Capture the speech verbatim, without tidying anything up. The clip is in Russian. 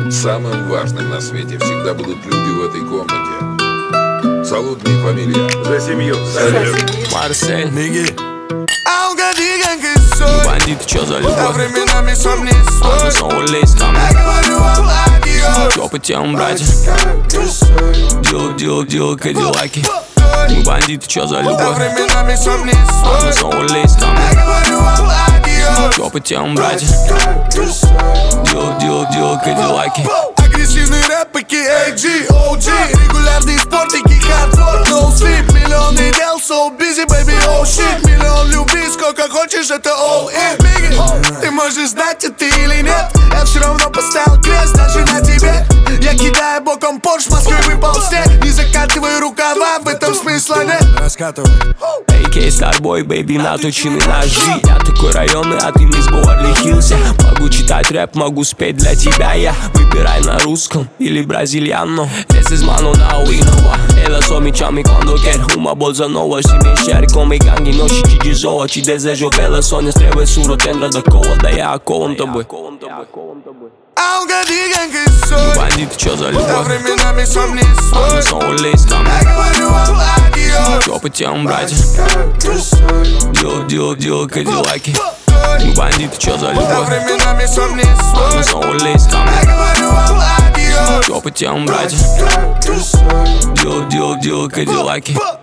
Самым важным на свете всегда будут люди в этой комнате. Салют, не фамилия. За семью. Марсель, Миги. Aunque digan que soy бандит, чё за a любовь? временами сам не свой. Снова лезь ко мне. Я говорю вам адиос. Чё по темам, братья? Que soy. Дил, дил, дил, кадиллаки. Мы бандиты, чё за А любовь? временами сам не свой. Снова лезь ко мне. Я говорю вам адиос. Чё по темам, братья? Que soy. Дил, дил, дил, кадиллаки. Агрессивный рэп, а ка эй джи, о джи. Регулярный спорт, и хардкор, no sleep. Миллионы дел, so busy, baby, oh shit. Миллион любви, сколько хочешь, это all in. Миги, ты можешь знать это или нет. Я все равно поставил крест даже на тебе. Я кидаю боком Порш, в Москве выпал снег. Не закатывай рукава, в этом смысла нет. Раскатывай. эй кей Starboy, baby, наточены ножи. Я такой районный, а ты не с Беверли-Хиллз. Могу читать рэп, могу спеть для тебя. Я выбирай на ruscom или braziliano. This is mano now we know. Ela só me chama quando quer uma bolsa nova. Se mexer com mi gangue, não te desoa. Te desejo bela, sonhas, travessura, tendra da coa. Daí a coa, тобой. Aunque digan que soy Бандит, чё за а любовь? временами сам не свой. Снова лезь ко мне. Я говорю вам адиос. Чё по темам, братья? Que soy. Дил, дил, дил, кадиллаки. Мы бандиты, чё за А любовь? временами сам не свой. Снова лезь ко мне. Я говорю вам адиос. Чё по темам, братья? Que soy. Дил, дил, дил, кадиллаки.